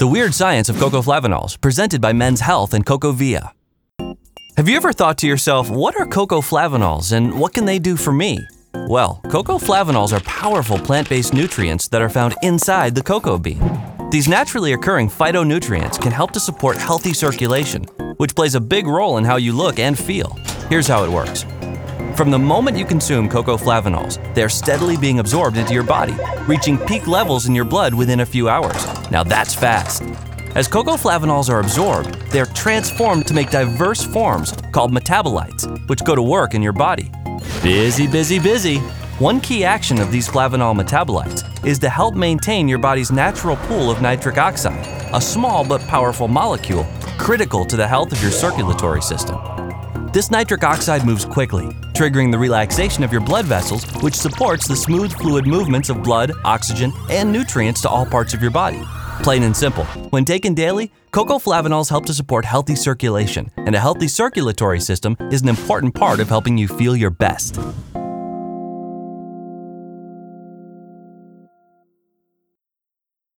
The Weird Science of Cocoa Flavanols, presented by Men's Health and CocoaVia. Have you ever thought to yourself, what are cocoa flavanols and what can they do for me? Well, cocoa flavanols are powerful plant-based nutrients that are found inside the cocoa bean. These naturally occurring phytonutrients can help to support healthy circulation, which plays a big role in how you look and feel. Here's how it works. From the moment you consume cocoa flavanols, they are steadily being absorbed into your body, reaching peak levels in your blood within a few hours. Now that's fast. As cocoa flavanols are absorbed, they are transformed to make diverse forms called metabolites, which go to work in your body. Busy, busy, busy. One key action of these flavanol metabolites is to help maintain your body's natural pool of nitric oxide, a small but powerful molecule critical to the health of your circulatory system. This nitric oxide moves quickly, triggering the relaxation of your blood vessels, which supports the smooth fluid movements of blood, oxygen, and nutrients to all parts of your body. Plain and simple, when taken daily, cocoa flavanols help to support healthy circulation, and a healthy circulatory system is an important part of helping you feel your best.